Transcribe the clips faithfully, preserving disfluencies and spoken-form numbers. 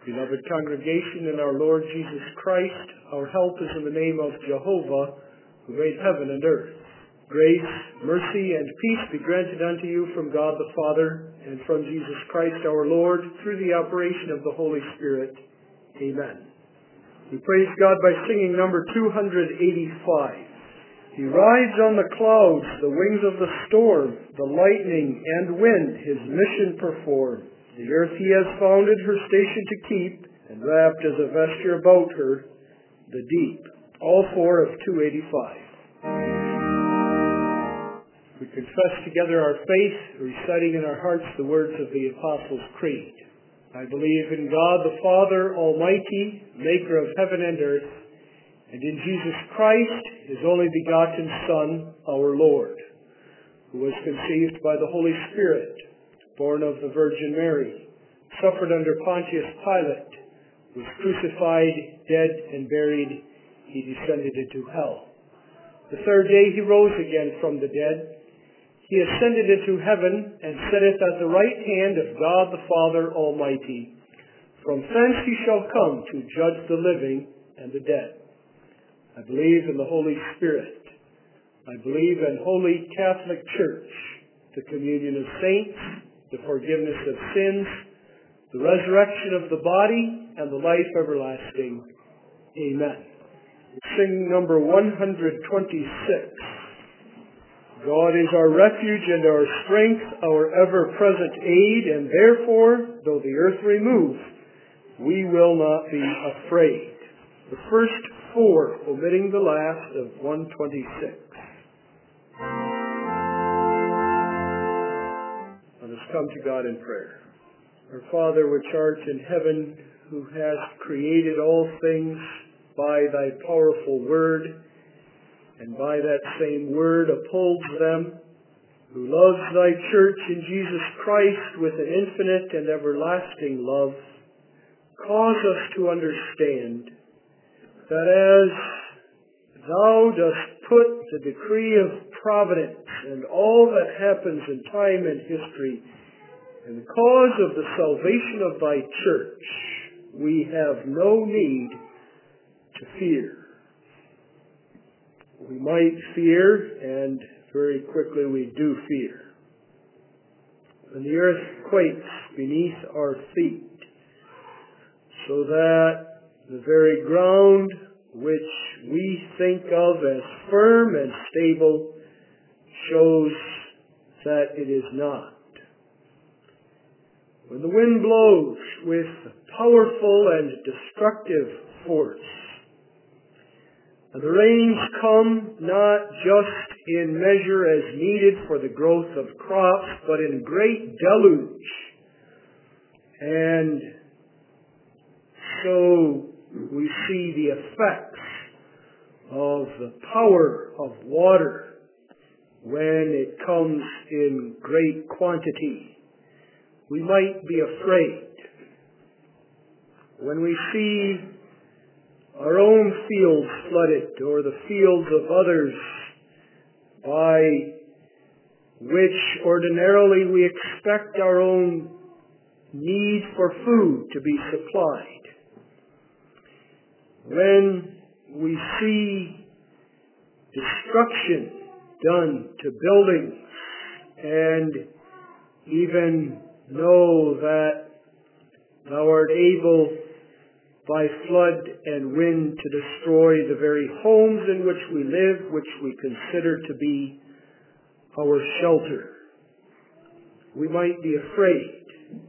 Beloved congregation in our Lord Jesus Christ, our help is in the name of Jehovah, who made heaven and earth. Grace, mercy, and peace be granted unto you from God the Father and from Jesus Christ our Lord through the operation of the Holy Spirit. Amen. We praise God by singing number two hundred eighty-five. He rides on the clouds, the wings of the storm, the lightning and wind his mission perform. The earth he has founded her station to keep, and wrapped as a vesture about her, the deep. All four of two eighty-five. We confess together our faith, reciting in our hearts the words of the Apostles' Creed. I believe in God the Father Almighty, maker of heaven and earth, and in Jesus Christ, his only begotten Son, our Lord, who was conceived by the Holy Spirit, born of the Virgin Mary, suffered under Pontius Pilate, was crucified, dead, and buried. He descended into hell. The third day he rose again from the dead. He ascended into heaven and sitteth at the right hand of God the Father Almighty. From thence he shall come to judge the living and the dead. I believe in the Holy Spirit. I believe in Holy Catholic Church, the communion of saints, the forgiveness of sins, the resurrection of the body, and the life everlasting. Amen. Sing number one hundred twenty-six. God is our refuge and our strength, our ever-present aid, and therefore, though the earth remove, we will not be afraid. The first four, omitting the last of one twenty-six. Let us come to God in prayer. Our Father, which art in heaven, who hast created all things by thy powerful word, and by that same word upholds them, who loves thy church in Jesus Christ with an infinite and everlasting love, cause us to understand that as thou dost put the decree of providence and all that happens in time and history in the cause of the salvation of thy church, we have no need to fear. We might fear, and very quickly we do fear. When the earth quakes beneath our feet, so that the very ground which we think of as firm and stable shows that it is not. When the wind blows with powerful and destructive force, and the rains come not just in measure as needed for the growth of crops, but in great deluge, and so we see the effects of the power of water when it comes in great quantity. We might be afraid. When we see our own fields flooded, or the fields of others, by which ordinarily we expect our own need for food to be supplied. When we see destruction done to buildings, and even know that thou art able by flood and wind to destroy the very homes in which we live, which we consider to be our shelter, we might be afraid.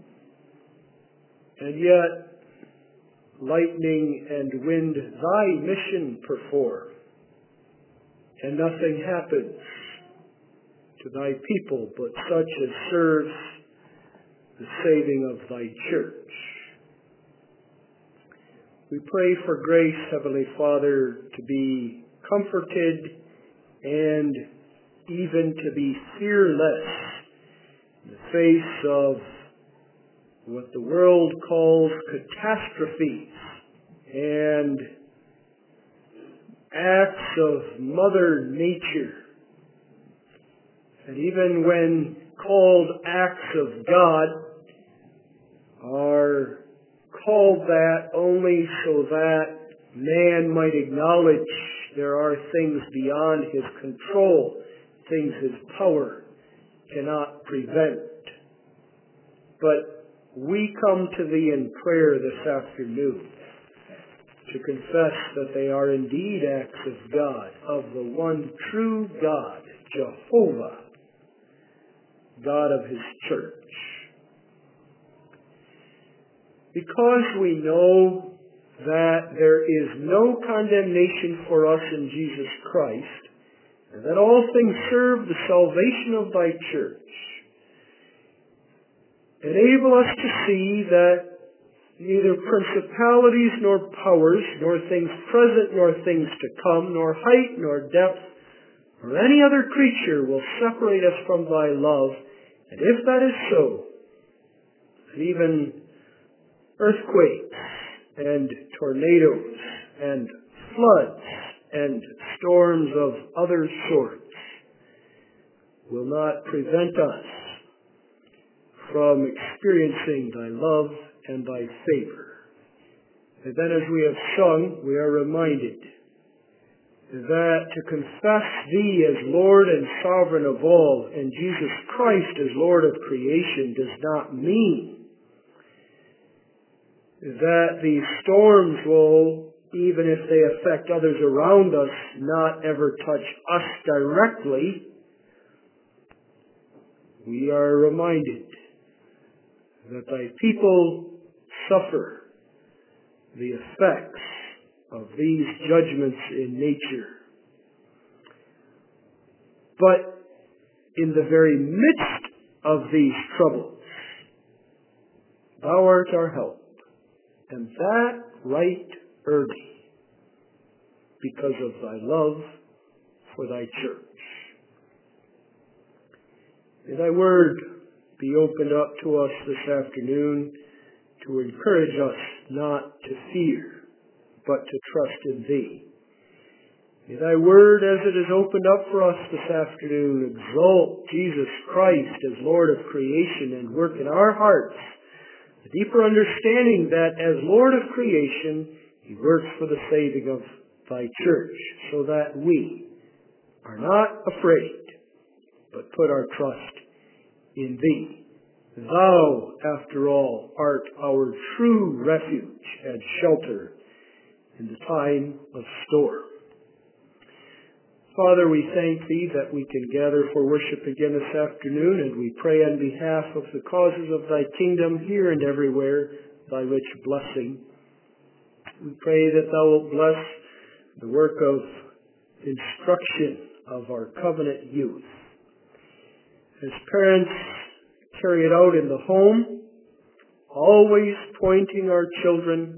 And yet, lightning and wind thy mission perform, and nothing happens to thy people but such as serves the saving of thy church. We pray for grace, Heavenly Father, to be comforted and even to be fearless in the face of what the world calls catastrophes and acts of Mother Nature. And even when called acts of God, are called that only so that man might acknowledge there are things beyond his control, things his power cannot prevent. But we come to thee in prayer this afternoon to confess that they are indeed acts of God, of the one true God, Jehovah, God of his church. Because we know that there is no condemnation for us in Jesus Christ, and that all things serve the salvation of thy church, enable us to see that neither principalities nor powers, nor things present nor things to come, nor height nor depth, or any other creature will separate us from thy love. And if that is so, that even earthquakes and tornadoes and floods and storms of other sorts will not prevent us from experiencing thy love and thy favor. And then as we have sung, we are reminded that to confess thee as Lord and sovereign of all, and Jesus Christ as Lord of creation, does not mean that the storms will, even if they affect others around us, not ever touch us directly. We are reminded that thy people suffer the effects of these judgments in nature. But in the very midst of these troubles, thou art our help, and that right early, because of thy love for thy church. May thy word be opened up to us this afternoon to encourage us not to fear, but to trust in thee. May thy word, as it is opened up for us this afternoon, exalt Jesus Christ as Lord of creation and work in our hearts a deeper understanding that as Lord of creation, he works for the saving of thy church, so that we are not afraid, but put our trust in thee. Thou, after all, art our true refuge and shelter in the time of storm. Father, we thank thee that we can gather for worship again this afternoon, and we pray on behalf of the causes of thy kingdom here and everywhere, thy rich blessing. We pray that thou wilt bless the work of instruction of our covenant youth. As parents carry it out in the home, always pointing our children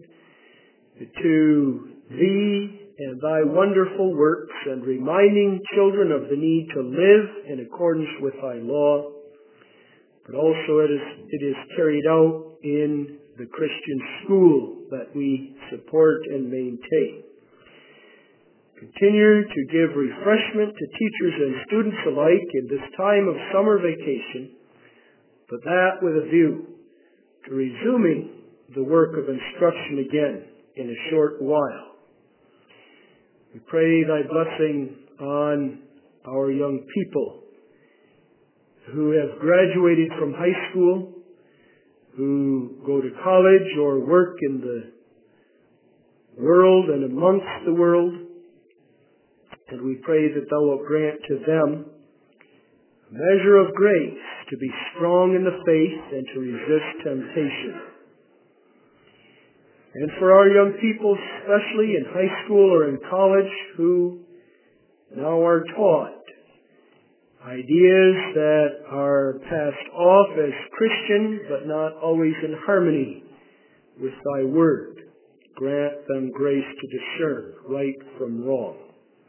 to thee and thy wonderful works, and reminding children of the need to live in accordance with thy law. But also it is, it is carried out in the Christian school that we support and maintain. Continue to give refreshment to teachers and students alike in this time of summer vacation, but that with a view to resuming the work of instruction again in a short while. We pray thy blessing on our young people who have graduated from high school, who go to college or work in the world and amongst the world. And we pray that thou wilt grant to them a measure of grace to be strong in the faith and to resist temptation. And for our young people, especially in high school or in college, who now are taught ideas that are passed off as Christian, but not always in harmony with thy word, grant them grace to discern right from wrong.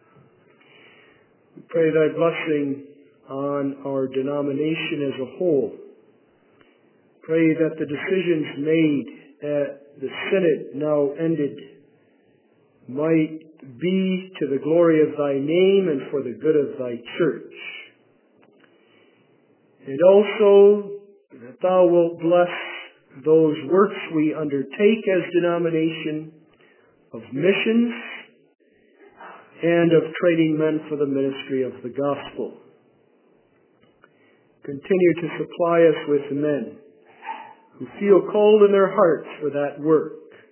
We pray thy blessing on our denomination as a whole. Pray that the decisions made at the synod now ended might be to the glory of thy name and for the good of thy church. And also that thou wilt bless those works we undertake as denomination of missions and of training men for the ministry of the gospel. Continue to supply us with men who feel cold in their hearts for that work.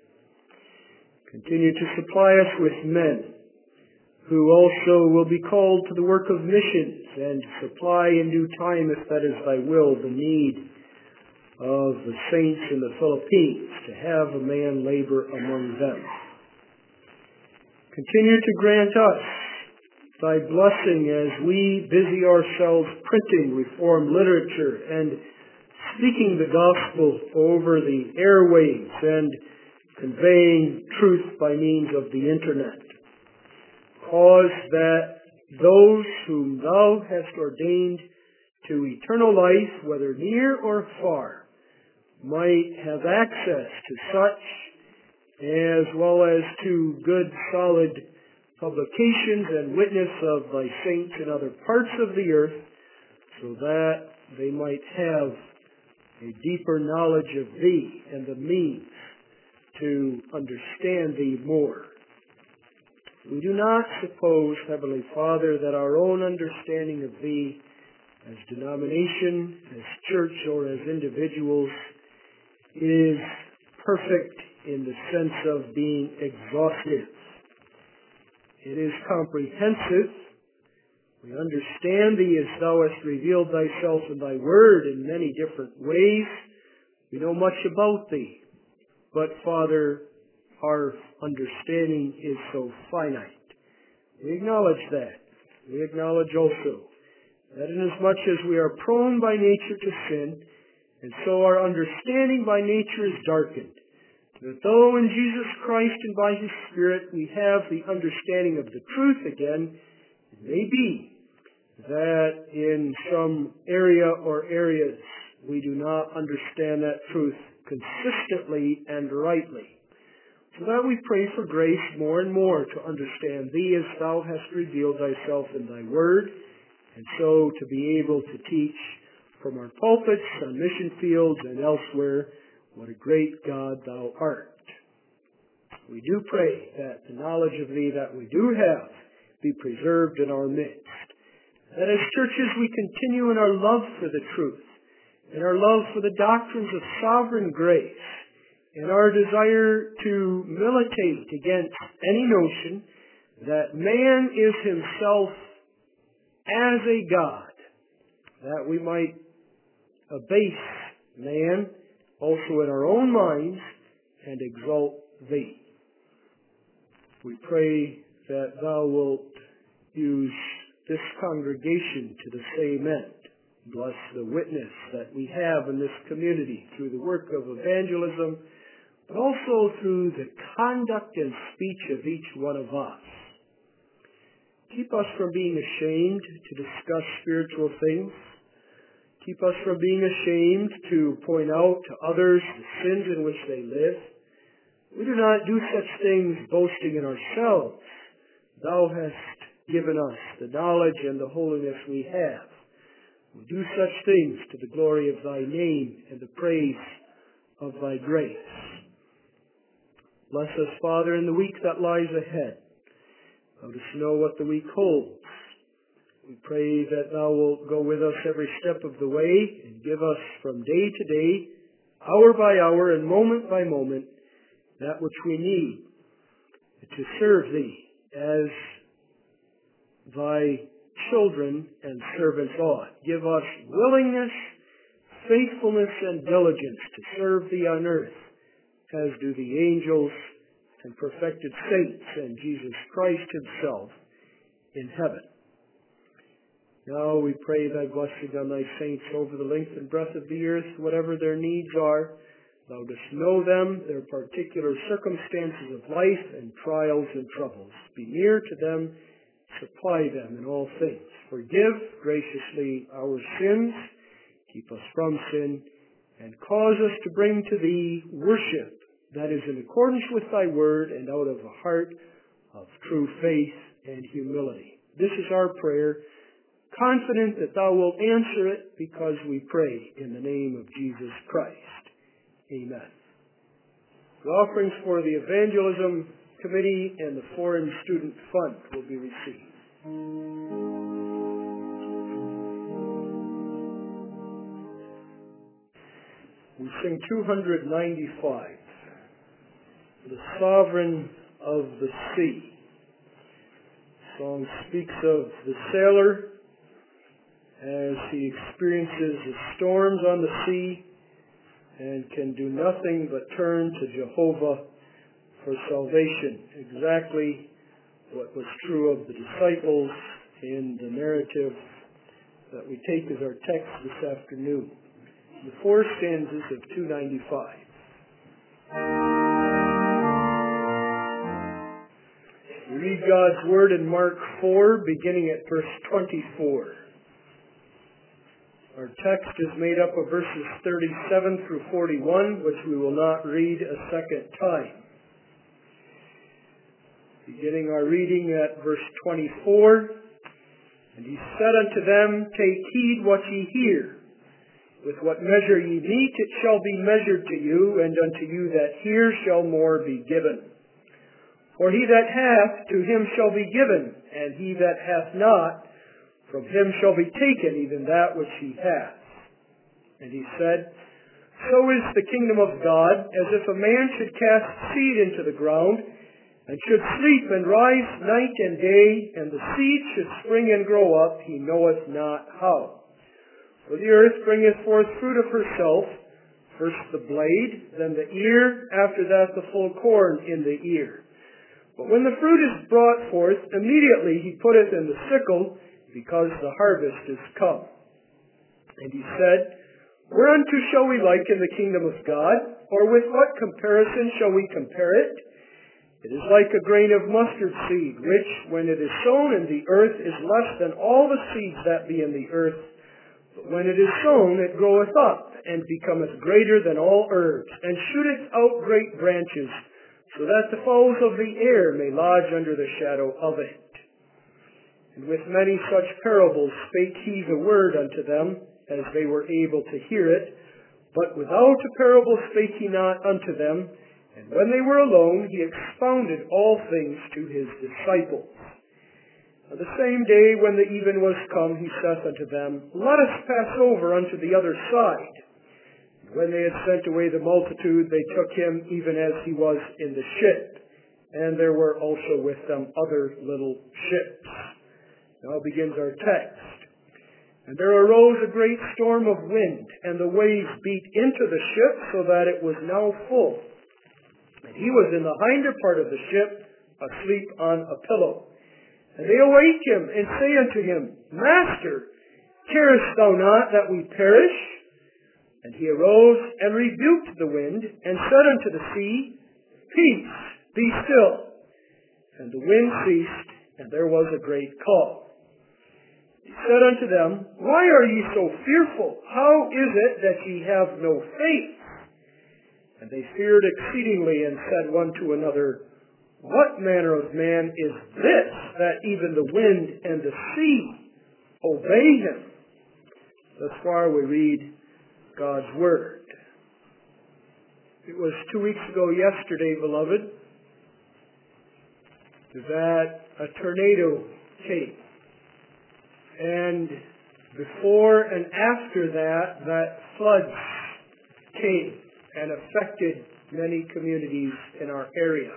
Continue to supply us with men who also will be called to the work of missions and supply in due time, if that is thy will, the need of the saints in the Philippines to have a man labor among them. Continue to grant us thy blessing as we busy ourselves printing Reformed literature and speaking the gospel over the airwaves and conveying truth by means of the internet. Cause that those whom thou hast ordained to eternal life, whether near or far, might have access to such, as well as to good, solid publications and witness of thy saints in other parts of the earth, so that they might have a deeper knowledge of thee and the means to understand thee more. We do not suppose, Heavenly Father, that our own understanding of thee as denomination, as church, or as individuals is perfect in the sense of being exhaustive. It is comprehensive. We understand thee as thou hast revealed thyself in thy word in many different ways. We know much about thee. But, Father, our understanding is so finite. We acknowledge that. We acknowledge also that inasmuch as we are prone by nature to sin, and so our understanding by nature is darkened, that though in Jesus Christ and by His Spirit we have the understanding of the truth again, it may be that in some area or areas we do not understand that truth consistently and rightly. So that we pray for grace more and more to understand thee as thou hast revealed thyself in thy word, and so to be able to teach from our pulpits, on mission fields, and elsewhere what a great God thou art. We do pray that the knowledge of thee that we do have be preserved in our midst. That as churches we continue in our love for the truth, in our love for the doctrines of sovereign grace, in our desire to militate against any notion that man is himself as a God, that we might abase man also in our own minds and exalt thee. We pray that thou wilt use this congregation to the same end. Bless the witness that we have in this community through the work of evangelism, but also through the conduct and speech of each one of us. Keep us from being ashamed to discuss spiritual things. Keep us from being ashamed to point out to others the sins in which they live. We do not do such things boasting in ourselves. Thou hast given us the knowledge and the holiness we have. We do such things to the glory of thy name and the praise of thy grace. Bless us, Father, in the week that lies ahead. Let us know what the week holds. We pray that thou wilt go with us every step of the way and give us from day to day, hour by hour, and moment by moment, that which we need to serve thee as thy children and servants ought. Give us willingness, faithfulness, and diligence to serve thee on earth, as do the angels and perfected saints and Jesus Christ himself in heaven. Now we pray thy blessing on thy saints over the length and breadth of the earth, whatever their needs are. Thou dost know them, their particular circumstances of life and trials and troubles. Be near to them, supply them in all things. Forgive graciously our sins, keep us from sin, and cause us to bring to thee worship that is in accordance with thy word and out of a heart of true faith and humility. This is our prayer, confident that thou wilt answer it, because we pray in the name of Jesus Christ. Amen. The offerings for the Evangelism Committee and the Foreign Student Fund will be received. We sing two hundred ninety-five, The Sovereign of the Sea. The song speaks of the sailor as he experiences the storms on the sea and can do nothing but turn to Jehovah for salvation. Exactly what was true of the disciples in the narrative that we take as our text this afternoon. The four stanzas of two ninety-five. We read God's Word in Mark four, beginning at verse twenty-four. Our text is made up of verses thirty-seven through forty-one, which we will not read a second time. Beginning our reading at verse twenty-four, And he said unto them, Take heed what ye hear. With what measure ye mete, it shall be measured to you, and unto you that hear shall more be given. For he that hath, to him shall be given, and he that hath not, from him shall be taken even that which he hath. And he said, So is the kingdom of God, as if a man should cast seed into the ground, and should sleep and rise night and day, and the seed should spring and grow up, he knoweth not how. For the earth bringeth forth fruit of herself, first the blade, then the ear, after that the full corn in the ear. But when the fruit is brought forth, immediately he putteth in the sickle, because the harvest is come. And he said, Whereunto shall we liken the kingdom of God? Or with what comparison shall we compare it? It is like a grain of mustard seed, which, when it is sown in the earth, is less than all the seeds that be in the earth. But when it is sown, it groweth up, and becometh greater than all herbs, and shooteth out great branches, so that the fowls of the air may lodge under the shadow of it. And with many such parables spake he the word unto them, as they were able to hear it. But without a parable spake he not unto them. And when they were alone, he expounded all things to his disciples. On the same day, when the even was come, he saith unto them, Let us pass over unto the other side. And when they had sent away the multitude, they took him even as he was in the ship. And there were also with them other little ships. Now begins our text. And there arose a great storm of wind, and the waves beat into the ship, so that it was now full. And he was in the hinder part of the ship, asleep on a pillow. And they awake him, and say unto him, Master, carest thou not that we perish? And he arose, and rebuked the wind, and said unto the sea, Peace, be still. And the wind ceased, and there was a great calm. He said unto them, Why are ye so fearful? How is it that ye have no faith? And they feared exceedingly, and said one to another, What manner of man is this, that even the wind and the sea obey him? Thus far we read God's Word. It was two weeks ago yesterday, beloved, that a tornado came. And before and after that, that floods came and affected many communities in our area.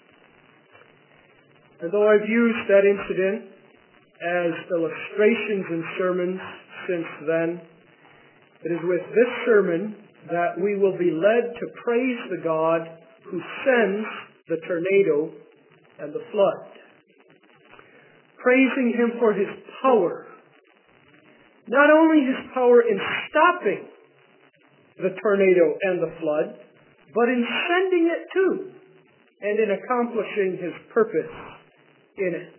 And though I've used that incident as illustrations in sermons since then, it is with this sermon that we will be led to praise the God who sends the tornado and the flood. Praising him for his power. Not only his power in stopping the tornado and the flood, but in sending it too, and in accomplishing his purpose in it.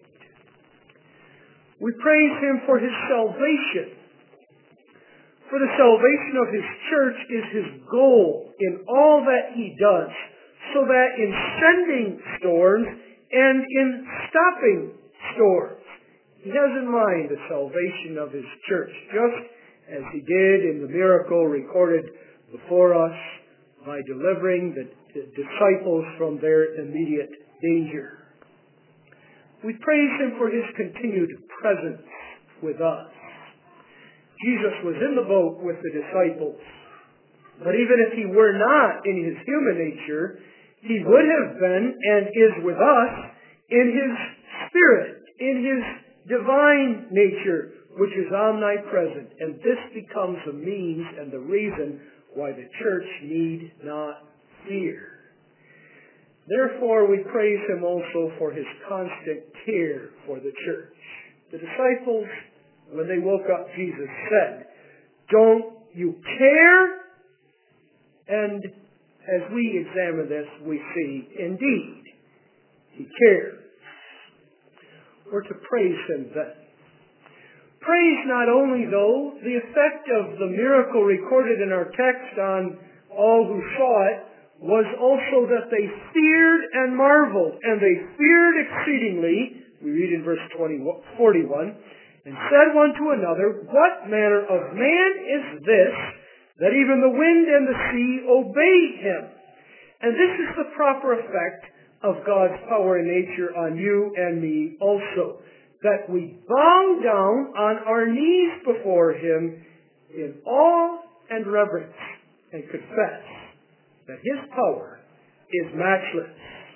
We praise him for his salvation. For the salvation of his church is his goal in all that he does, so that in sending storms and in stopping storms, he has in mind the salvation of his church, just as he did in the miracle recorded before us by delivering the, the disciples from their immediate danger. We praise him for his continued presence with us. Jesus was in the boat with the disciples, but even if he were not in his human nature, he would have been and is with us in his spirit, in his divine nature, which is omnipresent. And this becomes the means and the reason why the church need not fear. Therefore, we praise him also for his constant care for the church. The disciples, when they woke up, Jesus said, "Don't you care?" And as we examine this, we see, indeed, he cares. We're to praise him then. Praise not only, though, the effect of the miracle recorded in our text on all who saw it, was also that they feared and marveled, and they feared exceedingly, we read in verse forty-one, and said one to another, "What manner of man is this, that even the wind and the sea obey him?" And this is the proper effect of God's power and nature on you and me also, that we bow down on our knees before him in awe and reverence and confess that his power is matchless.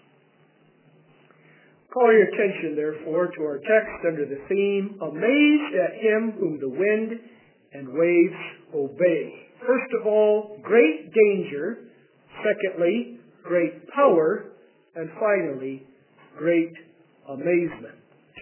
Call your attention, therefore, to our text under the theme, "Amazed at him whom the wind and waves obey." First of all, great danger. Secondly, great power. And finally, great amazement.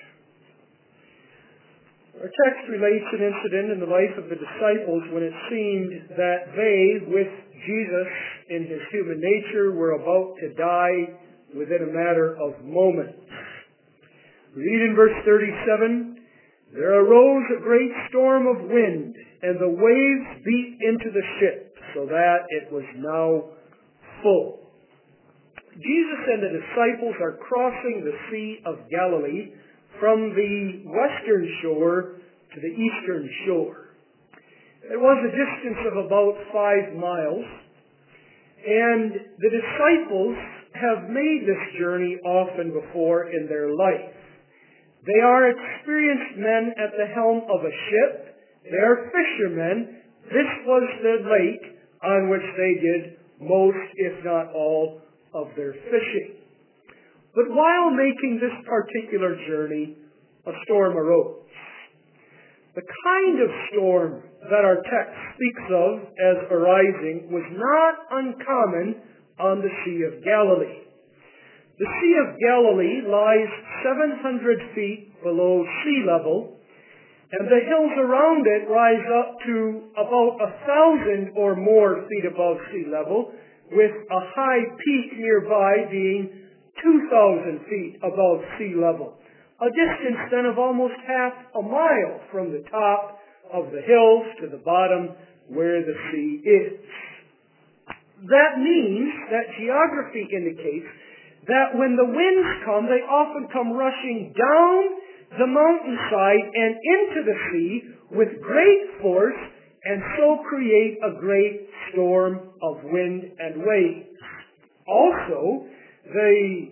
Our text relates an incident in the life of the disciples when it seemed that they, with Jesus in his human nature, were about to die within a matter of moments. We read in verse thirty-seven, "There arose a great storm of wind, and the waves beat into the ship, so that it was now full." Jesus and the disciples are crossing the Sea of Galilee from the western shore to the eastern shore. It was a distance of about five miles, and the disciples have made this journey often before in their life. They are experienced men at the helm of a ship. They are fishermen. This was the lake on which they did most, if not all, of their fishing. But while making this particular journey, a storm arose. The kind of storm that our text speaks of as arising was not uncommon on the Sea of Galilee. The Sea of Galilee lies seven hundred feet below sea level, and the hills around it rise up to about a thousand or more feet above sea level, with a high peak nearby being two thousand feet above sea level. A distance then of almost half a mile from the top of the hills to the bottom where the sea is. That means that geography indicates that when the winds come, they often come rushing down the mountainside and into the sea with great force, and so create a great storm of wind and waves. Also, the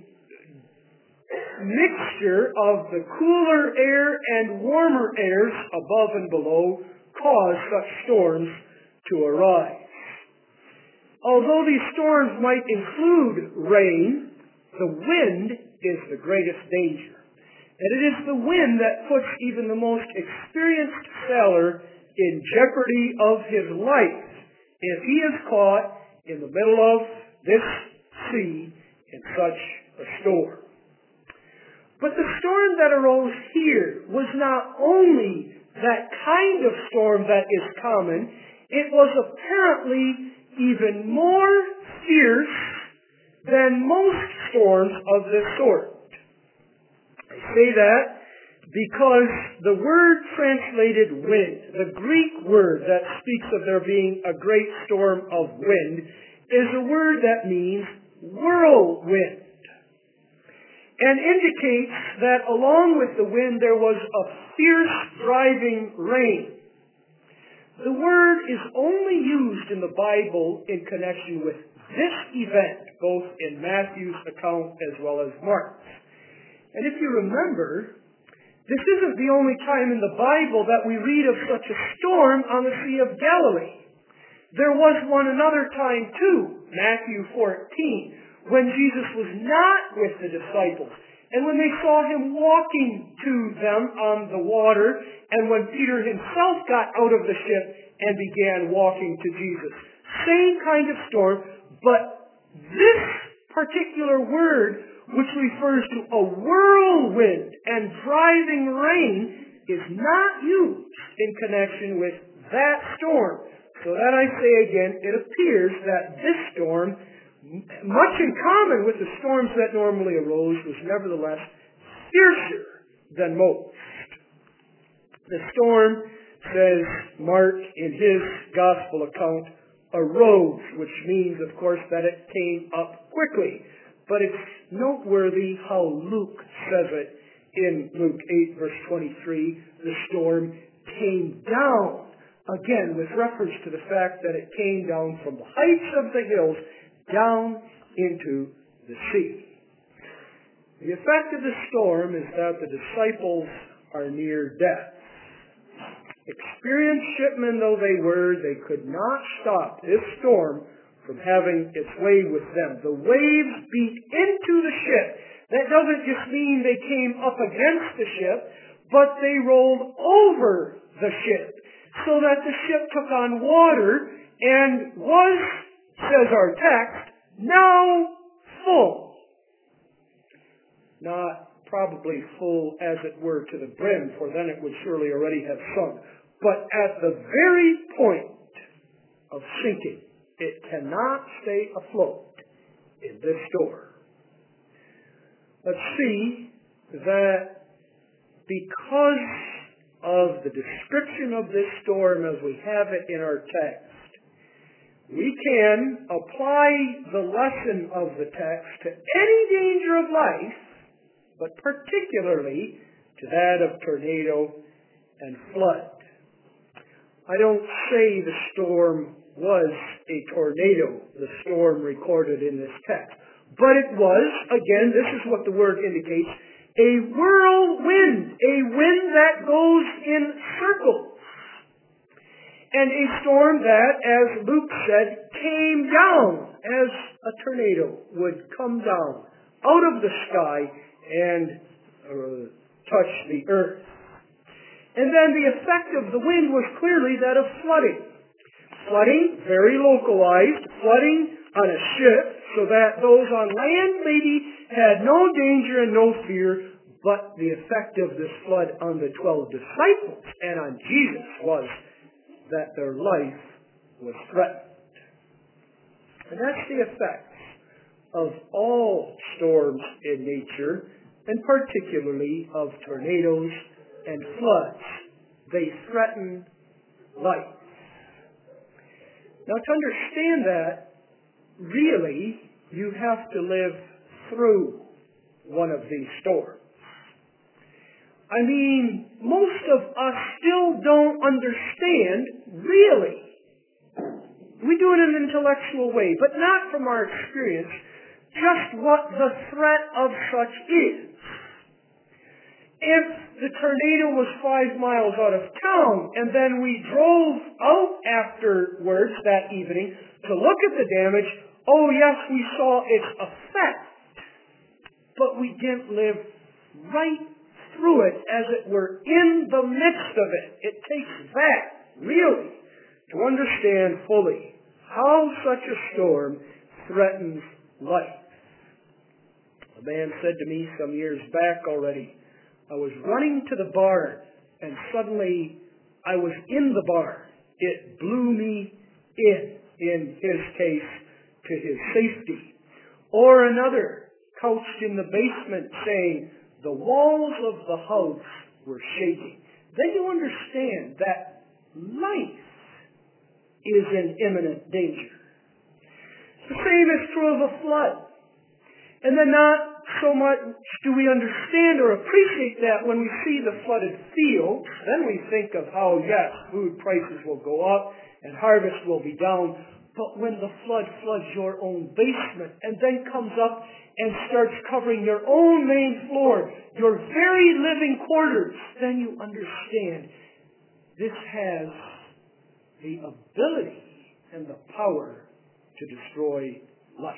mixture of the cooler air and warmer airs above and below cause such storms to arise. Although these storms might include rain, the wind is the greatest danger. And it is the wind that puts even the most experienced sailor in jeopardy of his life if he is caught in the middle of this sea in such a storm. But the storm that arose here was not only that kind of storm that is common, it was apparently even more fierce than most storms of this sort. I say that because the word translated wind, the Greek word that speaks of there being a great storm of wind, is a word that means whirlwind, and indicates that along with the wind there was a fierce driving rain. The word is only used in the Bible in connection with this event, both in Matthew's account as well as Mark's. And if you remember, this isn't the only time in the Bible that we read of such a storm on the Sea of Galilee. There was one another time too, Matthew fourteen, when Jesus was not with the disciples, and when they saw him walking to them on the water, and when Peter himself got out of the ship and began walking to Jesus. Same kind of storm, but this particular word, which refers to a whirlwind and driving rain, is not used in connection with that storm. So that I say again, it appears that this storm, much in common with the storms that normally arose, was nevertheless fiercer than most. The storm, says Mark in his gospel account, arose, which means, of course, that it came up quickly. But it's noteworthy how Luke says it in Luke eight, verse twenty-three. The storm came down, again, with reference to the fact that it came down from the heights of the hills down into the sea. The effect of the storm is that the disciples are near death. Experienced shipmen though they were, they could not stop this storm from having its way with them. The waves beat into the ship. That doesn't just mean they came up against the ship, but they rolled over the ship, so that the ship took on water and was, says our text, now full. Not probably full, as it were, to the brim, for then it would surely already have sunk. But at the very point of sinking, it cannot stay afloat in this storm. Let's see that because of the description of this storm as we have it in our text, we can apply the lesson of the text to any danger of life, but particularly to that of tornado and flood. I don't say the storm was a tornado, the storm recorded in this text. But it was, again, this is what the word indicates, a whirlwind, a wind that goes in circles. And a storm that, as Luke said, came down as a tornado would come down out of the sky and uh, touch the earth. And then the effect of the wind was clearly that of flooding. Flooding, very localized, flooding on a ship, so that those on land maybe had no danger and no fear, but the effect of this flood on the twelve disciples and on Jesus was that their life was threatened. And that's the effect of all storms in nature, and particularly of tornadoes and floods. They threaten life. Now, to understand that, really, you have to live through one of these storms. I mean, most of us still don't understand, really. We do it in an intellectual way, but not from our experience, just what the threat of such is. If the tornado was five miles out of town, and then we drove out afterwards that evening to look at the damage, oh yes, we saw its effect, but we didn't live right through it, as it were, in the midst of it. It takes that, really, to understand fully how such a storm threatens life. A man said to me some years back already, I was running to the barn, and suddenly I was in the barn. It blew me in, in his case, to his safety. Or another, couched in the basement, saying, the walls of the house were shaking. Then you understand that life is in imminent danger. The same is true of a flood. And then not so much do we understand or appreciate that when we see the flooded fields. Then we think of how, yes, food prices will go up and harvest will be down. But when the flood floods your own basement and then comes up and starts covering your own main floor, your very living quarters, then you understand this has the ability and the power to destroy life.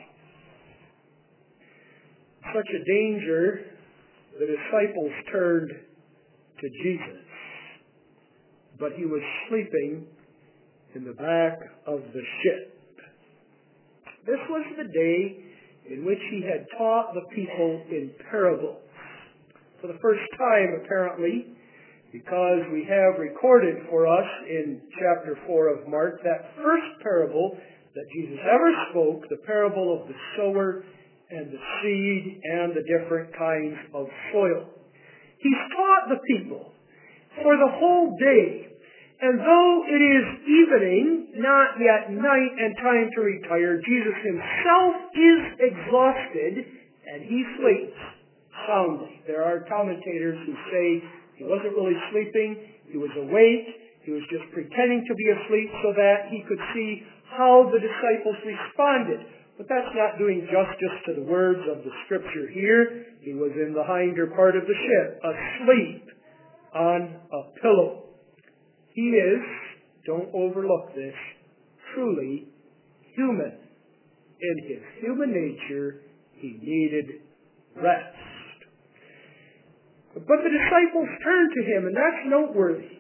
Such a danger, the disciples turned to Jesus, but he was sleeping in the back of the ship. This was the day in which he had taught the people in parables. For the first time, apparently, because we have recorded for us in chapter four of Mark that first parable that Jesus ever spoke, the parable of the sower and the seed and the different kinds of soil. He's taught the people for the whole day. And though it is evening, not yet night and time to retire, Jesus himself is exhausted and he sleeps soundly. There are commentators who say he wasn't really sleeping, he was awake, he was just pretending to be asleep so that he could see how the disciples responded. But that's not doing justice to the words of the scripture here. He was in the hinder part of the ship, asleep on a pillow. He is, don't overlook this, truly human. In his human nature, he needed rest. But the disciples turned to him, and that's noteworthy.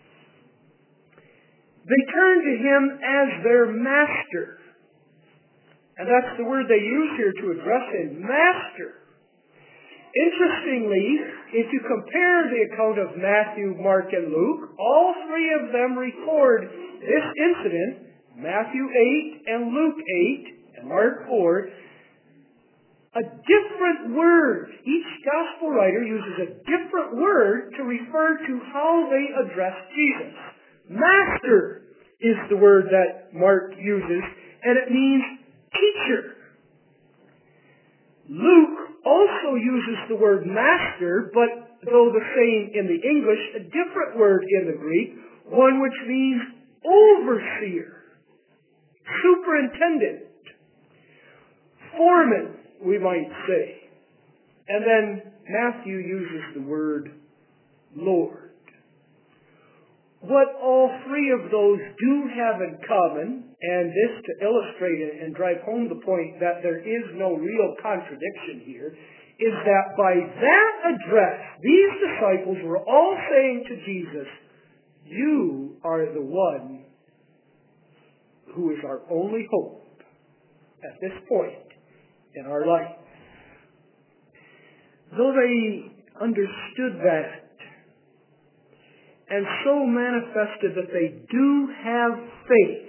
They turned to him as their master. And that's the word they use here to address him, master. Interestingly, if you compare the account of Matthew, Mark, and Luke, all three of them record this incident, Matthew eight and Luke eight and Mark four, a different word. Each gospel writer uses a different word to refer to how they address Jesus. Master is the word that Mark uses, and it means teacher. Luke also uses the word master, but though the same in the English, a different word in the Greek, one which means overseer, superintendent, foreman, we might say. And then Matthew uses the word Lord. What all three of those do have in common, and this to illustrate it and drive home the point that there is no real contradiction here, is that by that address, these disciples were all saying to Jesus, you are the one who is our only hope at this point in our life. Though they understood that, and so manifested that they do have faith,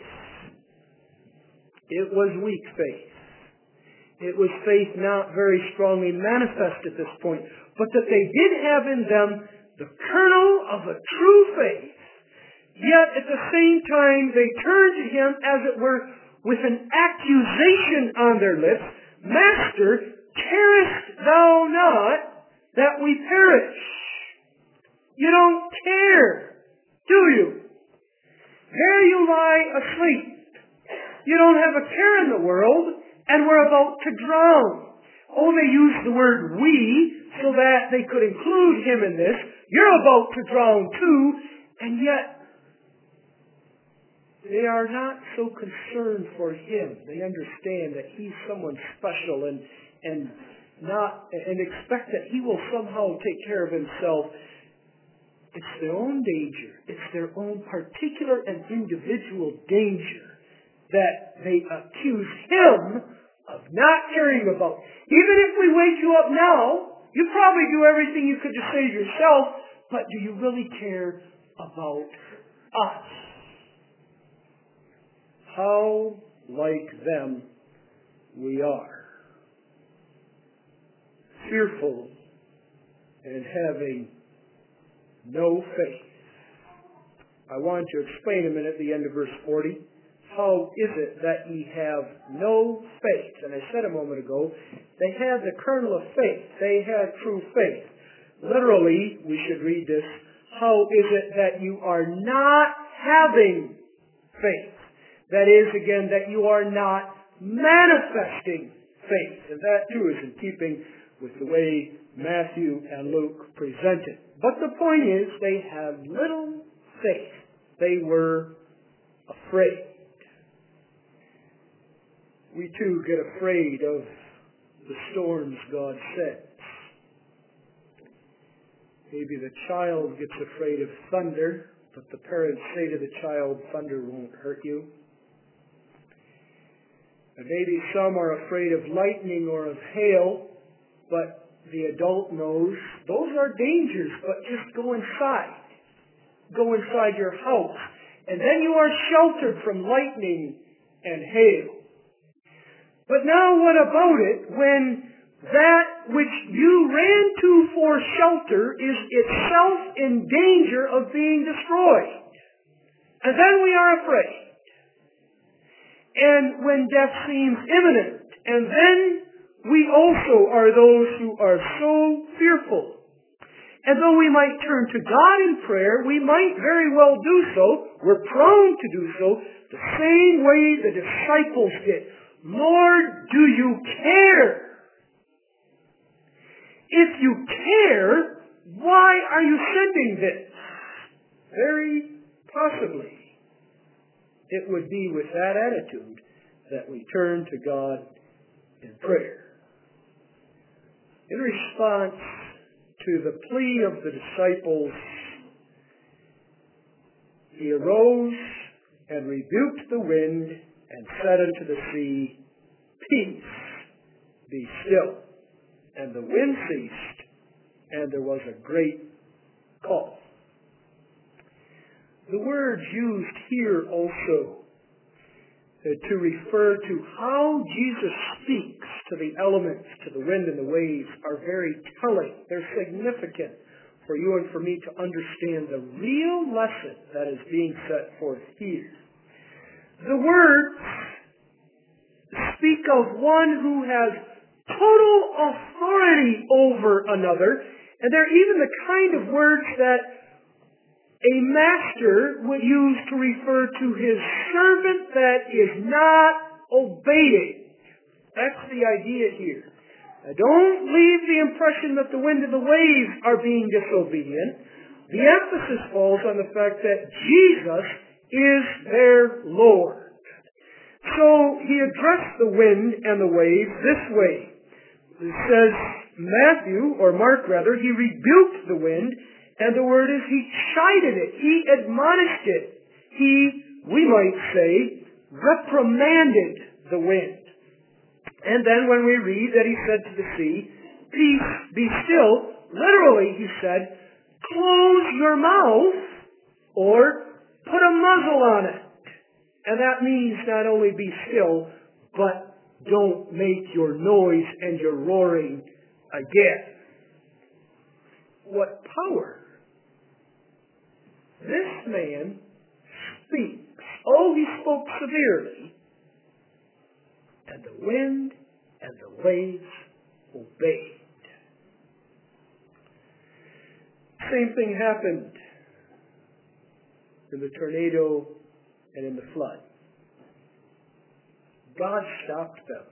it was weak faith. It was faith not very strongly manifest at this point, but that they did have in them the kernel of a true faith. Yet at the same time they turned to him, as it were, with an accusation on their lips, Master, carest thou not that we perish? You don't care, do you? There you lie asleep. You don't have a care in the world, and we're about to drown. Oh, they used the word we so that they could include him in this. You're about to drown too, and yet they are not so concerned for him. They understand that he's someone special and and not and expect that he will somehow take care of himself. It's their own danger. It's their own particular and individual danger that they accuse him of not caring about. Even if we wake you up now, you probably do everything you could to save yourself, but do you really care about us? How like them we are. Fearful and having no faith. I want to explain a minute at the end of verse forty. How is it that ye have no faith? And I said a moment ago, they had the kernel of faith. They had true faith. Literally, we should read this, how is it that you are not having faith? That is, again, that you are not manifesting faith. And that, too, is in keeping with the way Matthew and Luke present it. But the point is, they had little faith. They were afraid. We, too, get afraid of the storms God sends. Maybe the child gets afraid of thunder, but the parents say to the child, thunder won't hurt you. And maybe some are afraid of lightning or of hail, but the adult knows those are dangers, but just go inside. Go inside your house. And then you are sheltered from lightning and hail. But now what about it when that which you ran to for shelter is itself in danger of being destroyed? And then we are afraid. And when death seems imminent, and then we also are those who are so fearful. And though we might turn to God in prayer, we might very well do so, we're prone to do so, the same way the disciples did. Lord, do you care? If you care, why are you sending this? Very possibly it would be with that attitude that we turn to God in prayer. In response to the plea of the disciples, he arose and rebuked the wind and said unto the sea, peace, be still. And the wind ceased, and there was a great calm. The words used here also uh, to refer to how Jesus speaks to the elements, to the wind and the waves, are very telling. They're significant for you and for me to understand the real lesson that is being set forth here. The words speak of one who has total authority over another, and they're even the kind of words that a master would use to refer to his servant that is not obeying. That's the idea here. Now, don't leave the impression that the wind and the waves are being disobedient. The emphasis falls on the fact that Jesus is their Lord. So he addressed the wind and the waves this way. It says, Matthew, or Mark rather, he rebuked the wind, and the word is he chided it, he admonished it, he, we might say, reprimanded the wind. And then when we read that he said to the sea, peace, be still, literally he said, close your mouth, or put a muzzle on it. And that means not only be still, but don't make your noise and your roaring again. What power! This man speaks. Oh, he spoke severely. And the wind and the waves obeyed. Same thing happened in the tornado and in the flood. God stopped them.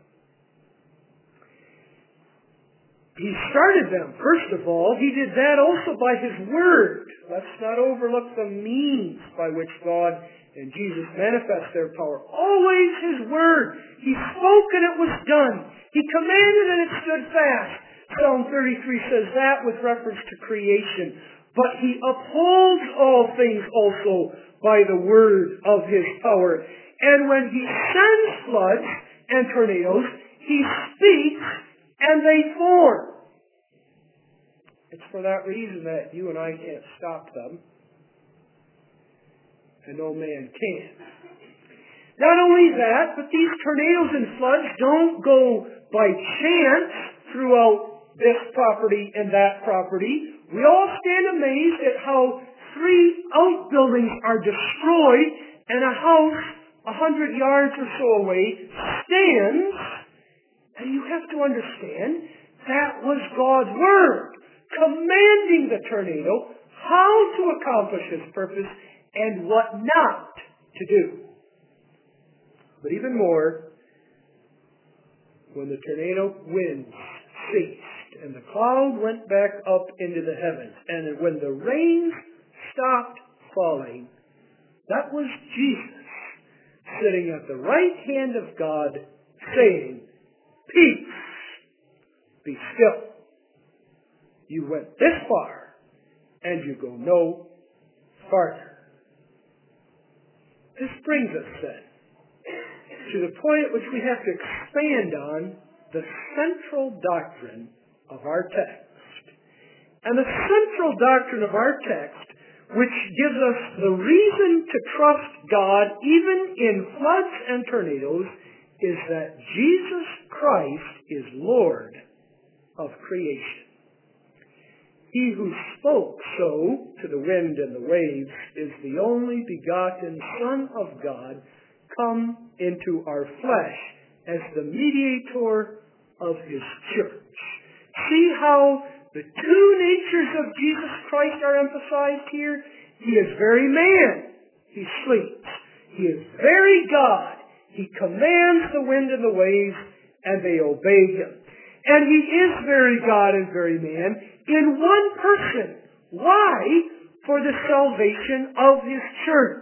He started them. First of all, he did that also by his word. Let's not overlook the means by which God and Jesus manifest their power. Always his word. He spoke and it was done. He commanded and it stood fast. Psalm thirty-three says that with reference to creation. But he upholds all things also by the word of his power. And when he sends floods and tornadoes, he speaks and they form. It's for that reason that you and I can't stop them. And no man can. Not only that, but these tornadoes and floods don't go by chance throughout this property and that property. We all stand amazed at how three outbuildings are destroyed and a house a hundred yards or so away stands. And you have to understand, that was God's word, commanding the tornado how to accomplish his purpose and what not to do. But even more, when the tornado winds ceased and the cloud went back up into the heavens, and when the rain stopped falling, that was Jesus sitting at the right hand of God saying, "Peace, be still. You went this far, and you go no farther." This brings us then to the point at which we have to expand on the central doctrine of our text. And the central doctrine of our text, which gives us the reason to trust God even in floods and tornadoes, is that Jesus Christ is Lord of creation. He who spoke so to the wind and the waves is the only begotten Son of God, come into our flesh as the mediator of his church. See how the two natures of Jesus Christ are emphasized here? He is very man. He sleeps. He is very God. He commands the wind and the waves, and they obey him. And he is very God and very man in one person. Why? For the salvation of his church.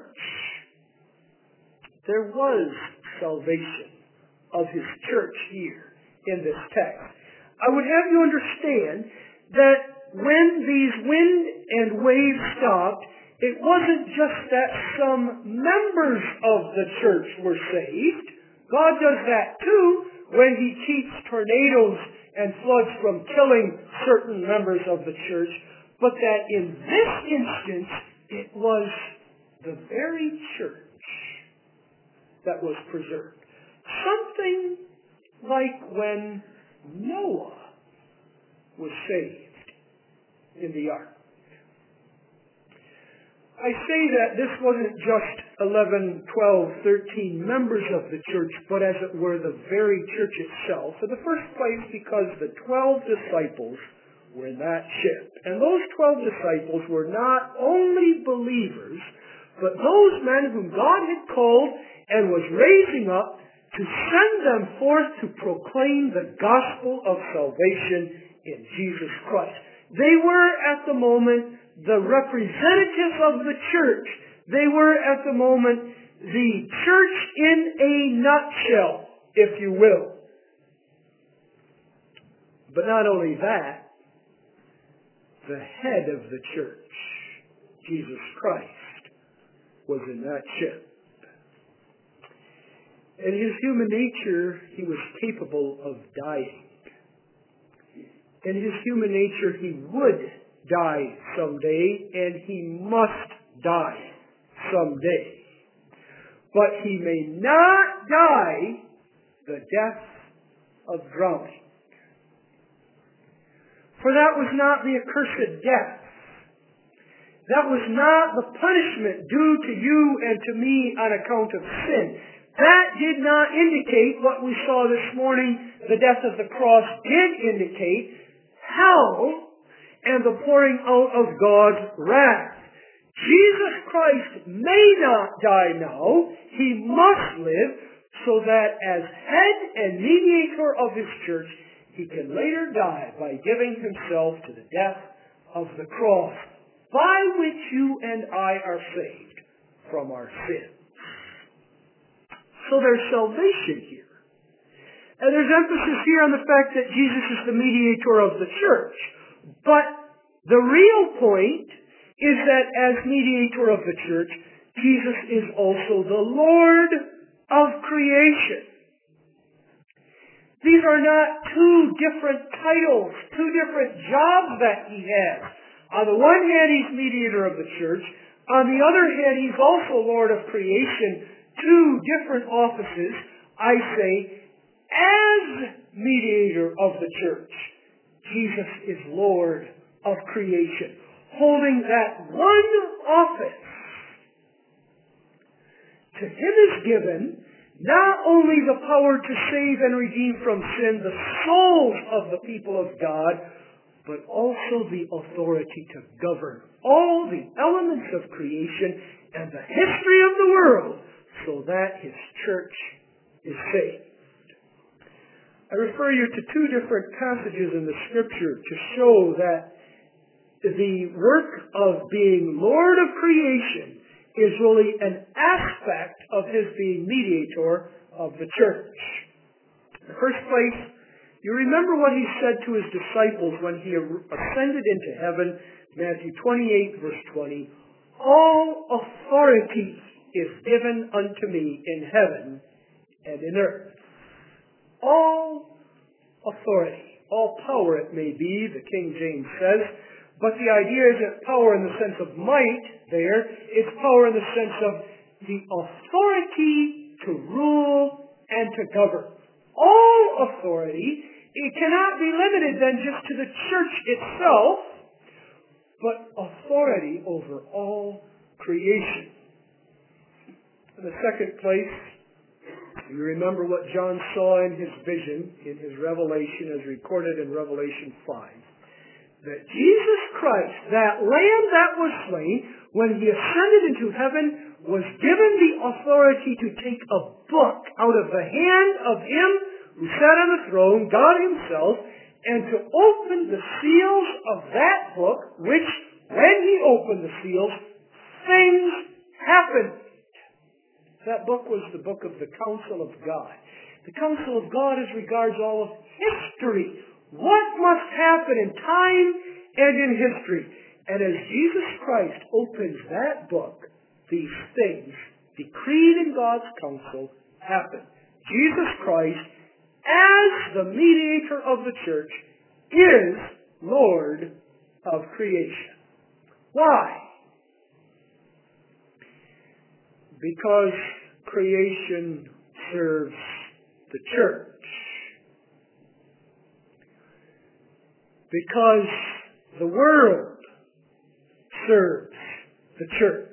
There was salvation of his church here in this text. I would have you understand that when these wind and waves stopped, it wasn't just that some members of the church were saved. God does that too when he keeps tornadoes and floods from killing certain members of the church, but that in this instance, it was the very church that was preserved. Something like when Noah was saved in the ark. I say that this wasn't just eleven, twelve, thirteen members of the church, but as it were the very church itself. In the first place, because the twelve disciples were in that ship. And those twelve disciples were not only believers, but those men whom God had called and was raising up to send them forth to proclaim the gospel of salvation in Jesus Christ. They were at the moment the representatives of the church. They were at the moment the church in a nutshell, if you will. But not only that, the head of the church, Jesus Christ, was in that ship. In his human nature, he was capable of dying. In his human nature, he would die someday, and he must die someday. But he may not die the death of drowning. For that was not the accursed death. That was not the punishment due to you and to me on account of sin. That did not indicate what we saw this morning. The death of the cross did indicate hell and the pouring out of God's wrath. Jesus Christ may not die now. He must live so that as head and mediator of his church, he can later die by giving himself to the death of the cross, by which you and I are saved from our sins. So there's salvation here. And there's emphasis here on the fact that Jesus is the mediator of the church. But the real point is that as mediator of the church, Jesus is also the Lord of creation. These are not two different titles, two different jobs that he has. On the one hand, he's mediator of the church. On the other hand, he's also Lord of creation. Two different offices, I say, as mediator of the church. Jesus is Lord of creation, holding that one office. To him is given not only the power to save and redeem from sin the souls of the people of God, but also the authority to govern all the elements of creation and the history of the world, so that his church is saved. I refer you to two different passages in the Scripture to show that the work of being Lord of creation is really an aspect of his being mediator of the church. In the first place, you remember what he said to his disciples when he ascended into heaven, Matthew twenty-eight, verse twenty, "All authority is given unto me in heaven and in earth." All authority, all power it may be, the King James says, but the idea isn't power in the sense of might there, it's power in the sense of the authority to rule and to govern. All authority, it cannot be limited then just to the church itself, but authority over all creation. In the second place, you remember what John saw in his vision, in his revelation, as recorded in Revelation five. That Jesus Christ, that Lamb that was slain, when he ascended into heaven, was given the authority to take a book out of the hand of him who sat on the throne, God himself, and to open the seals of that book, which, when he opened the seals, things happened. That book was the book of the counsel of God. The counsel of God as regards all of history. What must happen in time and in history? And as Jesus Christ opens that book, these things decreed in God's counsel happen. Jesus Christ, as the mediator of the church, is Lord of creation. Why? Because creation serves the church. Because the world serves the church.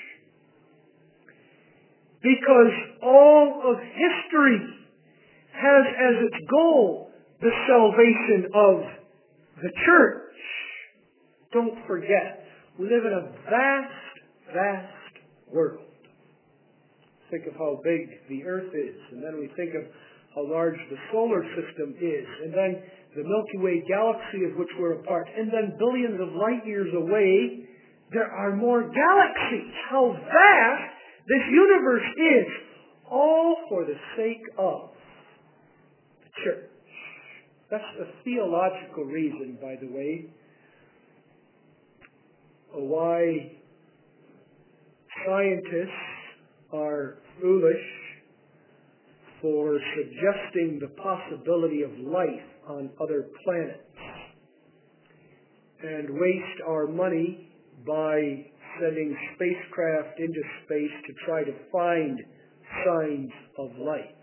Because all of history has as its goal the salvation of the church. Don't forget, we live in a vast, vast world. Think of how big the earth is, and then we think of how large the solar system is, and then the Milky Way galaxy of which we're a part, and then billions of light years away, there are more galaxies. How vast this universe is, all for the sake of the church. That's the theological reason, by the way, why scientists are foolish for suggesting the possibility of life on other planets and waste our money by sending spacecraft into space to try to find signs of life.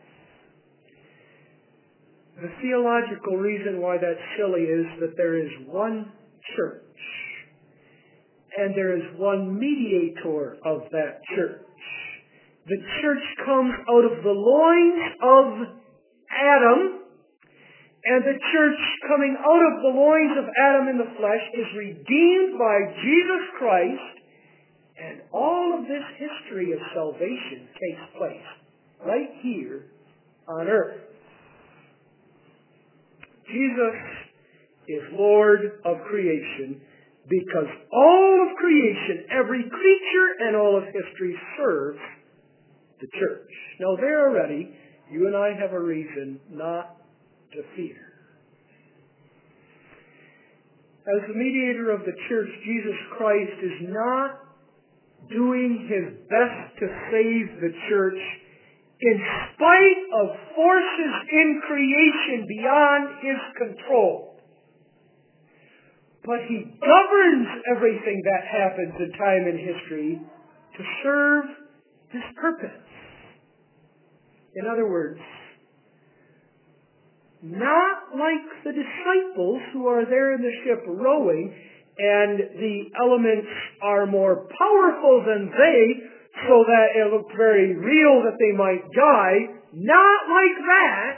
The theological reason why that's silly is that there is one church and there is one mediator of that church. The church comes out of the loins of Adam, and the church coming out of the loins of Adam in the flesh is redeemed by Jesus Christ, and all of this history of salvation takes place right here on earth. Jesus is Lord of creation because all of creation, every creature and all of history serves the church. Now there already, you and I have a reason not to fear. As the mediator of the church, Jesus Christ is not doing his best to save the church in spite of forces in creation beyond his control. But he governs everything that happens in time and history to serve his purpose. In other words, not like the disciples who are there in the ship rowing and the elements are more powerful than they so that it looked very real that they might die. Not like that.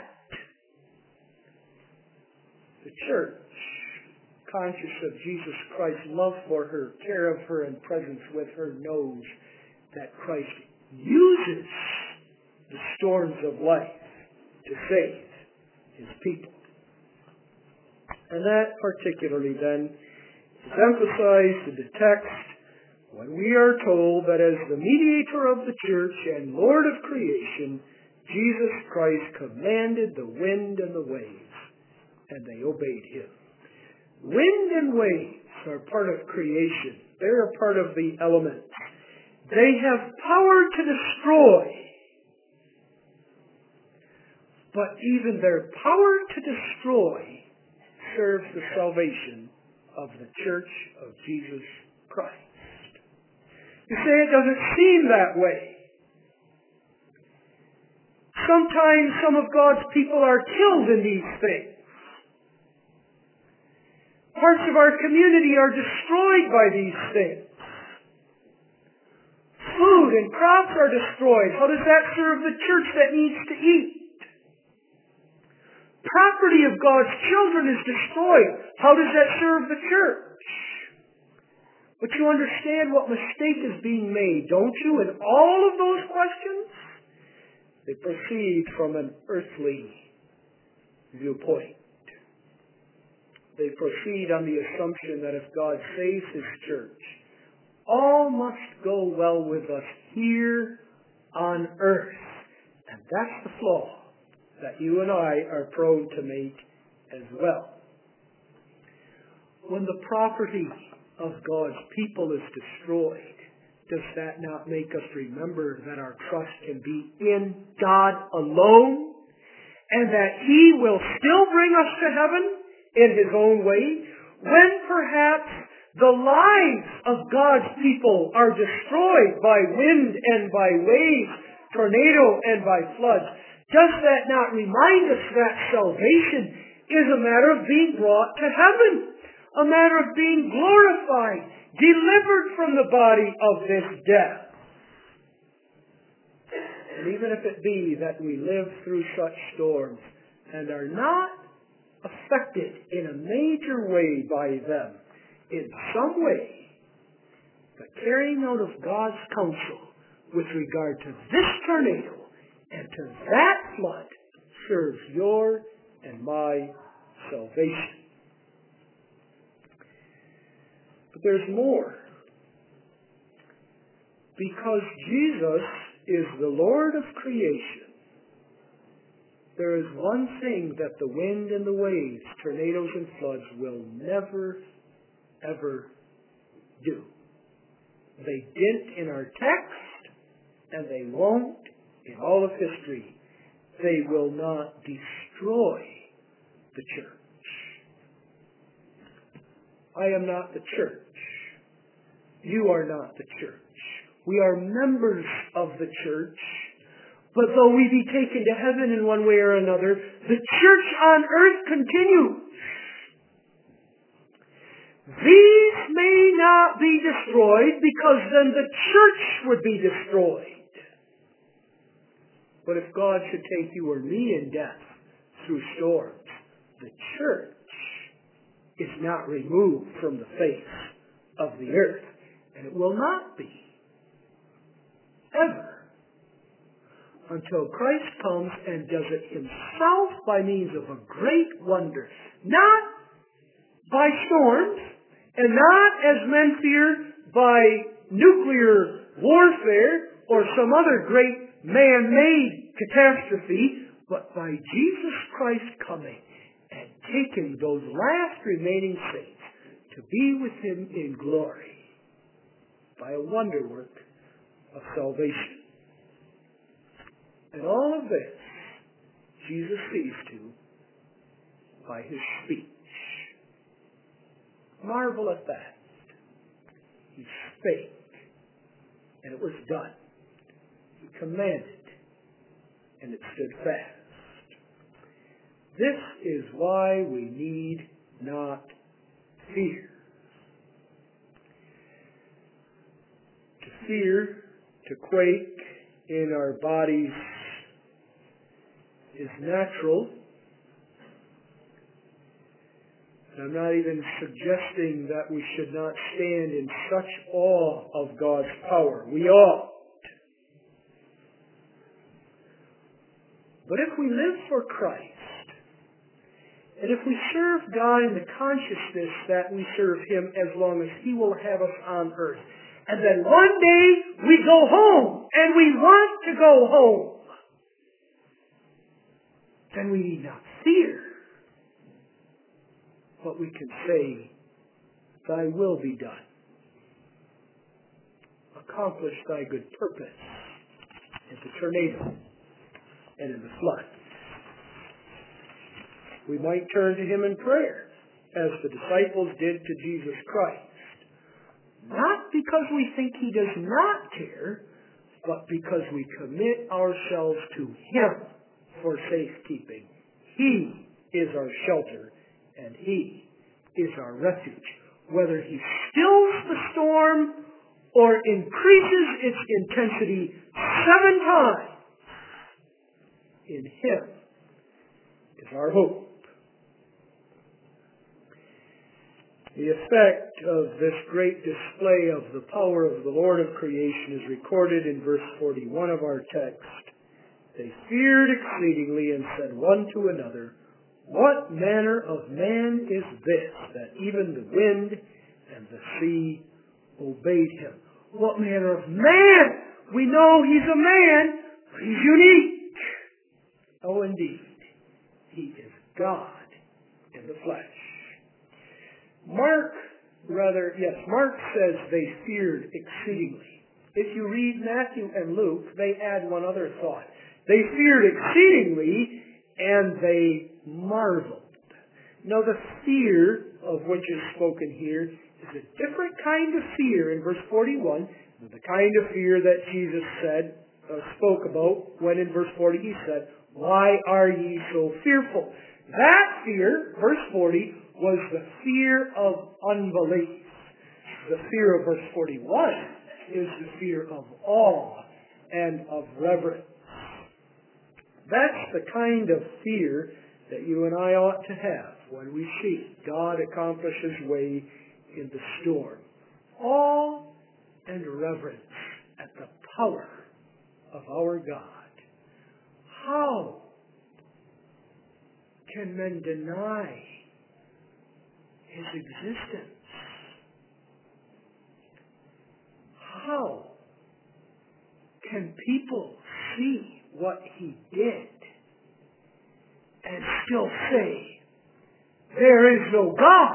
The church, conscious of Jesus Christ's love for her, care of her, and presence with her, knows that Christ uses the storms of life to save his people. And that particularly then is emphasized in the text when we are told that as the mediator of the church and Lord of creation, Jesus Christ commanded the wind and the waves, and they obeyed him. Wind and waves are part of creation. They are part of the elements. They have power to destroy, but even their power to destroy serves the salvation of the church of Jesus Christ. You say it doesn't seem that way. Sometimes some of God's people are killed in these things. Parts of our community are destroyed by these things. Food and crops are destroyed. How does that serve the church that needs to eat? Property of God's children is destroyed. How does that serve the church? But you understand what mistake is being made, don't you, in all of those questions? They proceed from an earthly viewpoint. They proceed on the assumption that if God saves his church, all must go well with us here on earth. And that's the flaw that you and I are prone to make as well. When the property of God's people is destroyed, does that not make us remember that our trust can be in God alone, and that he will still bring us to heaven in his own way, when perhaps the lives of God's people are destroyed by wind and by waves, tornado and by floods? Does that not remind us that salvation is a matter of being brought to heaven, a matter of being glorified, delivered from the body of this death? And even if it be that we live through such storms and are not affected in a major way by them, in some way, the carrying out of God's counsel with regard to this tornado and to that flood serves your and my salvation. But there's more. Because Jesus is the Lord of creation, there is one thing that the wind and the waves, tornadoes and floods will never, ever do. They didn't in our text, and they won't in all of history. They will not destroy the church. I am not the church. You are not the church. We are members of the church. But though we be taken to heaven in one way or another, the church on earth continues. These may not be destroyed because then the church would be destroyed. But if God should take you or me in death through storms, the church is not removed from the face of the earth. And it will not be. Ever. Until Christ comes and does it himself by means of a great wonder. Not by storms, and not, as men fear, by nuclear warfare or some other great man-made catastrophe, but by Jesus Christ coming and taking those last remaining saints to be with him in glory by a wonder work of salvation. And all of this Jesus sees to by his speech. Marvel at that. He spake, and it was done. He commanded, and it stood fast. This is why we need not fear. To fear, to quake in our bodies is natural. And I'm not even suggesting that we should not stand in such awe of God's power. We ought. But if we live for Christ, and if we serve God in the consciousness that we serve Him as long as He will have us on earth, and then one day we go home, and we want to go home, then we need not fear. But we can say, Thy will be done. Accomplish Thy good purpose in the tornado and in the flood. We might turn to Him in prayer, as the disciples did to Jesus Christ. Not because we think He does not care, but because we commit ourselves to Him for safekeeping. He is our shelter, and He is our refuge. Whether He stills the storm or increases its intensity seven times, in Him is our hope. The effect of this great display of the power of the Lord of creation is recorded in verse forty-one of our text. They feared exceedingly and said one to another, What manner of man is this, that even the wind and the sea obeyed Him? What manner of man? We know He's a man, but He's unique. Oh, indeed, He is God in the flesh. Mark, rather, yes, Mark says they feared exceedingly. If you read Matthew and Luke, they add one other thought. They feared exceedingly, and they marveled. Now, the fear of which is spoken here is a different kind of fear in verse forty-one, the kind of fear that Jesus said, uh, spoke about, when in verse forty He said, Why are ye so fearful? That fear, verse forty, was the fear of unbelief. The fear of verse forty-one is the fear of awe and of reverence. That's the kind of fear that you and I ought to have when we see God accomplish His way in the storm. Awe and reverence at the power of our God. How can men deny His existence? How can people see what He did and still say, there is no God?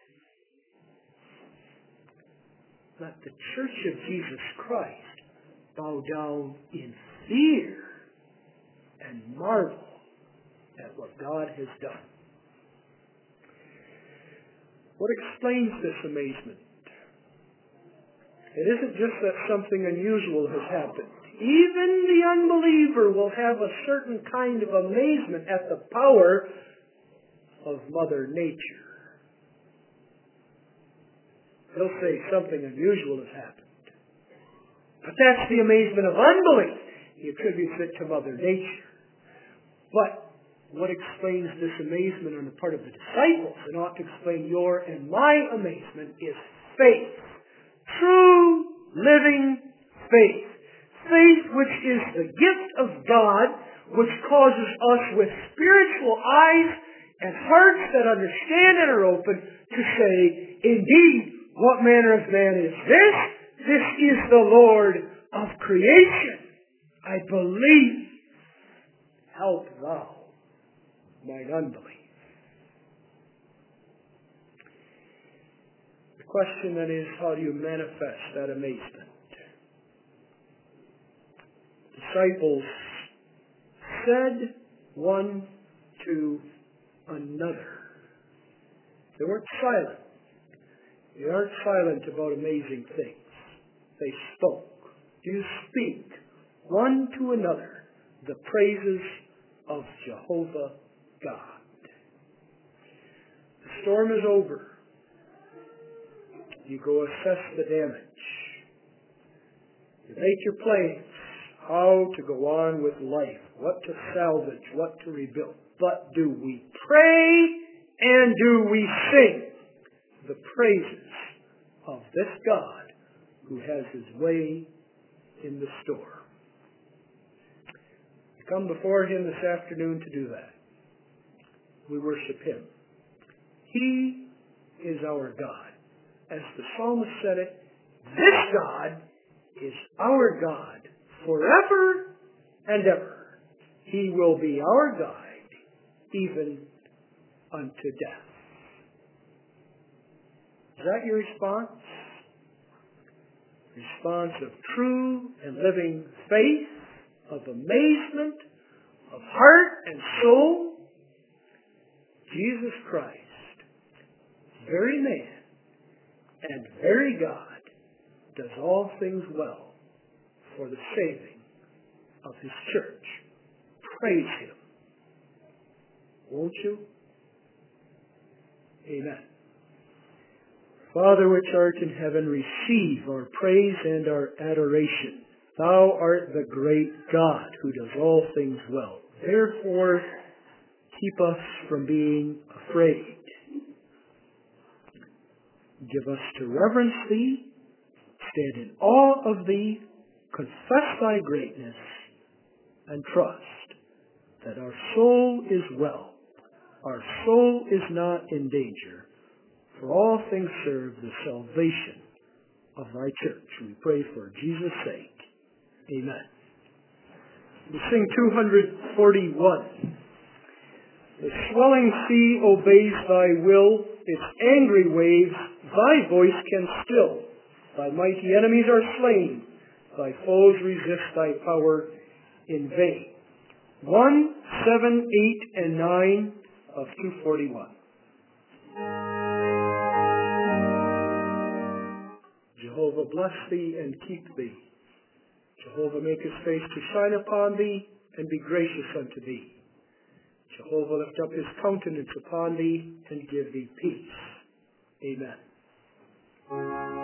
Let the Church of Jesus Christ bow down in fear and marvel at what God has done. What explains this amazement? It isn't just that something unusual has happened. Even the unbeliever will have a certain kind of amazement at the power of Mother Nature. He'll say something unusual has happened. But that's the amazement of unbelief. He attributes it to Mother Nature. But what explains this amazement on the part of the disciples, and ought to explain your and my amazement, is faith. True, living faith. Faith which is the gift of God, which causes us with spiritual eyes and hearts that understand and are open to say, indeed, what manner of man is this? This is the Lord of creation. I believe. Help thou mine unbelief. The question then is, how do you manifest that amazement? Disciples said one to another. They weren't silent. They aren't silent about amazing things. They spoke. You speak one to another the praises of Jehovah God. The storm is over. You go assess the damage. You make your plans how to go on with life, what to salvage, what to rebuild. But do we pray and do we sing the praises of this God who has His way in the storm? The come before him this afternoon to do that. We worship him. He is our God. As the psalmist said it, this God is our God forever and ever. He will be our guide even unto death. Is that your response? Response of true and living faith, of amazement, of heart and soul. Jesus Christ, very man and very God, does all things well for the saving of his church. Praise him. Won't you? Amen. Father which art in heaven, receive our praise and our adoration. Thou art the great God who does all things well. Therefore, keep us from being afraid. Give us to reverence thee, stand in awe of thee, confess thy greatness, and trust that our soul is well. Our soul is not in danger, for all things serve the salvation of thy church. We pray for Jesus' sake. Amen. We sing two forty-one. The swelling sea obeys thy will, its angry waves thy voice can still. Thy mighty enemies are slain, thy foes resist thy power in vain. One, seven, eight, and nine of two forty-one. Jehovah bless thee and keep thee. Jehovah make his face to shine upon thee and be gracious unto thee. Jehovah lift up his countenance upon thee and give thee peace. Amen.